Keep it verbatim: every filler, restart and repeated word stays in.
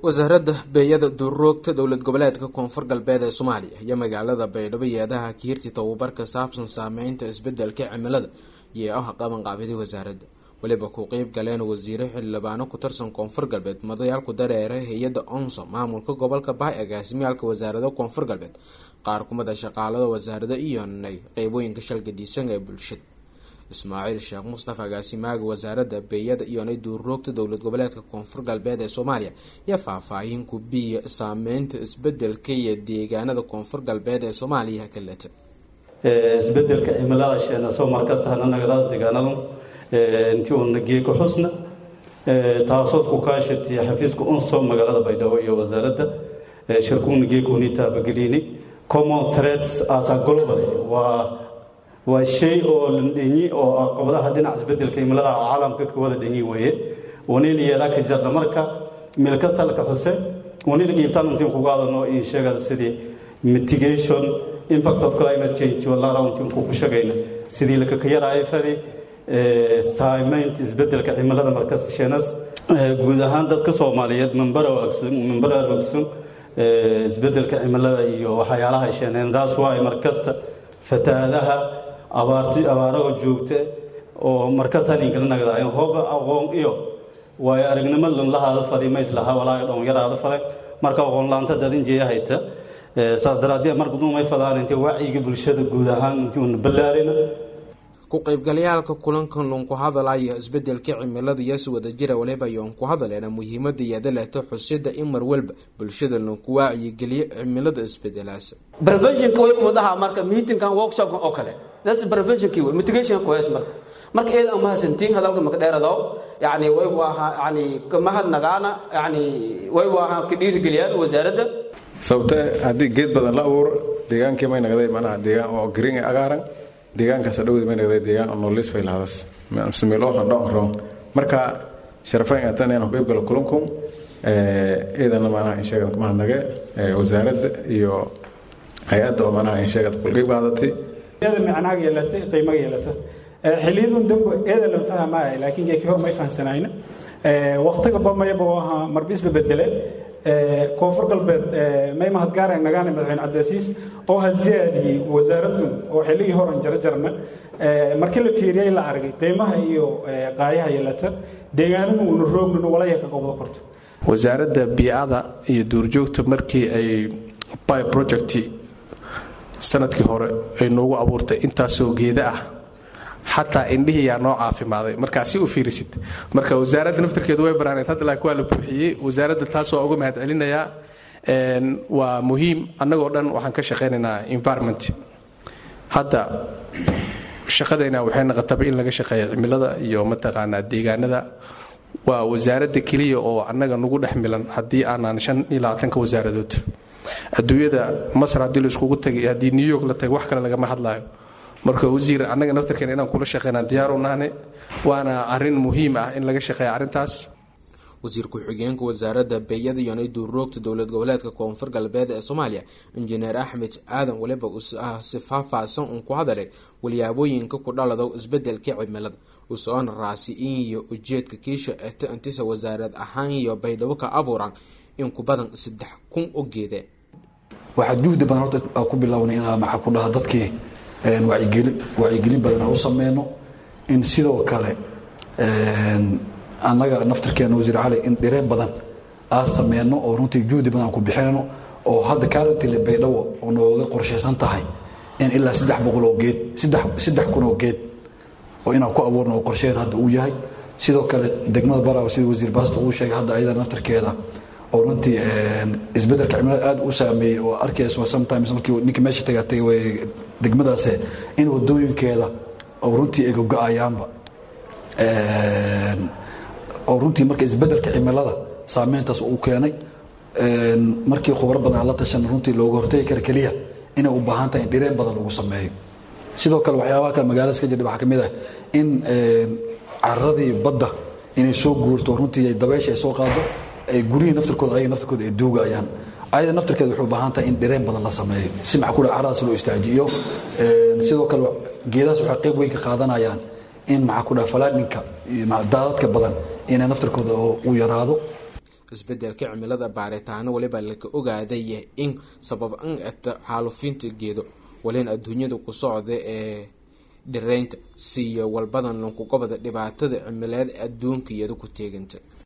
wasaaradda beeyada duuroogta dowlad goboleedka koonfur galbeed ee Soomaaliya iyo magaalada Baydhabo yeedaha kiirti tababarka saabsan saameynta isbedelka cimilada iyo ah qaban qaabidii wasaaradda waliba ku qeyb galeen wasiiro xildhibaano ku tirsan koonfur galbeed madaxyaal ku dareeray hay'adda onso maamulka gobolka Baay agaasimiyalka wasaaradda koonfur galbeed qaar kumada shaqaalada wasaaradda iyo nay qeybooyinka shalgadiisan ee bulshada Ismaaciil Sheekh Mustafa agaasimaha wasaaradda beeyada iyo nay duuroogta dowlad goboleedka koonfur galbeed ee Soomaaliya ya faahfaahin ku biyo saameynta isbedelka iyo deegaanada koonfur galbeed ee Soomaaliya kaleta ee isbedelka cimilada sheena soo markasta hanagadaas deegaanadu ee intii uu nageeyo xusna ee taasoo ku kaashatay xafiiska onso magaalada Baydhabo iyo wasaaradda ee shirkuun nageeyo niita bagilini common threats as a global waa waa shay oo dhini oo aqoonta dhinaca isbedelka cimilada caalamka ka wada dhini weeye waniin iyada ka jarna marka meel kasta la ka xusay waniin geebtaan intii ku qaadano in sheegada sidii mitigation impact of climate change wala rauntii ku shaqeyna sidii la ka yaraayo fadi ee saameynta isbedelka cimilada markaas sheenas guud ahaan dadka Soomaaliyeed member oo agsun member agsun ee isbedelka cimilada iyo waxyaalaha sheeneen daas waa markasta fataadaha abaarti abaaraha joogta oo markaasaan ingalnagada ay hooba aqoon iyo way aragnimo la hada fadhiima islaha walaa dhoon yaraada faday marka aqoon laanta dadin jeeyahayta saas daraadii markuu ma fadaan intii wacyiga bulshada guud ahaan intii uu balaarina ku qaybgalayaalka kulankan loo ku hadalaya isbedelka cimilada iyo wada jira waliba yoon ku hadaleena muhiimadda yeedalata xusida in mar walba bulshada loo ku wacyi galiyo cimilada isbedelaasa prevention way u wadaha marka meeting kan workshop oo kale that's prevention kii mitigation ko is marka marka ee ama hasantiin hadalka marka dheerado yaani way waa yaani kama had nagaana yaani way waa ka dhiiri galiyaan wasaaradda sababta hadii geed badan la abuur deegaankii may nagaday macnaha deegaan oo green agaaran deegaanka sadawada may nagaday deegaan oo nolis faylahadas ma samilo han dhaqro marka sharafay ataan inaan qayb gal kulankum ee eedana macnaha in sheegad ma naga wasaaradda iyo hay'adda oo macnaha in sheegad ku qayb qaadatay هذا معناه يلته قيمة يلته حليدون دم هذا لم فهمه لكن يكفي ما يفهم سنين وقت قبل ما يبغاها مربيس ببدله كوفر قلب ما يمهد قارن نجاني مثلاً عدسيس أو هالزيادة وزارتهم أو حليه هورن جرجرنا مركل فيريا إلى عرقي قيمة هي قايها يلته ديانهم ونروم من ولا يكقبض قرط وزارة بيئة يدور جوت مركي أي باي بروجكتي sanadkii hore ay noogu abuurtay intaas oo geeda ah hatta indhihi yaa noo caafimaaday marka si u fiirisid marka wasaaradda naftirkeedu way baraaneed hadda la ku wala buuxiyay wasaaradda taas oo uga mahad celinaya een waa muhiim annagoo dhan waxaan ka shaqeynaynaa environment hadda shaqadeena waxay noqotay in laga shaqeeyo cimilada iyo mataqaanaa deegaanada waa wasaaradda kaliya oo annaga nagu dhaxmilan hadii aanan shan iyo labaatan ka wasaaradood adduunyada Masar hadii la isku tagay hadii New York la tagay wax kale laga ma hadlaayo marka wasiir anaga naftarkeena inaan kula shaqeynaa diyaar u nahay waana arin muhiim ah in laga shaqeeyo arintaas wasiir ku xigeenka wasaaradda beeyada iyo duuroogta dowlad goboleedka koonfur galbeed ee Soomaaliya injineer Axmed Aadan waliba uu sifaafasan uu ku hadalay walyaabooyinka ku dhalada isbedelka cimilada uu soo raasi iyo ujeedka kiisha ee intisa wasaarad ahaan iyo Baydhabo ka abuuran in ku badan saddex kun oo geede waxa juhdi badan horta ku bilawnay inaan waxa ku dhaha dadkii een wacyigelin wacyigelin badan oo sameeyno in sidoo kale een anaga naftarkeena wasiir Cali in dhireen badan aan sameeyno oo runtii juhdi badan ku bixinayno oo hadda kaarantii la Baydhabo oo nooga qorsheysan tahay in ilaa saddex boqol oo geed saddex saddex kun oo geed oo inaan ku abuurno oo qorsheyn hadda uu yahay sidoo kale degmada Baraawe sida wasiir Baasto uu sheegay hadda ayada naftarkeeda oo runtii isbedelka cimilada aad u saameeyay oo arkayso sometimes markii ninka meesha tagayay way degmadaas in wadooyinkeeda oo runtii ay go'ayaanba een oo runtii markii isbedelka cimilada saameyntaas uu keenay een markii khubaro badan la tashan runtii looga hortay kar kaliya inay u baahan tahay dhireen badan lagu sameeyo sidoo kale waxyaabaha kale magaalada ka jira waxa kamid ah in carradii badda inay soo guurto runtii ay dabeesha ay soo qaado ay guriga naftarkooda ay naftarkooda ay duugayaan ayada naftarkeeda wuxuu baahan tahay in dhireen badan la sameeyo si macquul caraas loo istaajiyo ee sidoo kale geedaas waxa qayb weyn ka qaadanayaan in macquul falaadinka iyo daadadka badan in naftarkooda uu yaraado isbedelka cimilada baaritaano waliba laga ogaaday in sabab an eta xaalufinta geedo walin adduunyada ku socda ee dhireynta si walbadan ku gobada dhibaatada cimilada adduunka iyada ku teeganta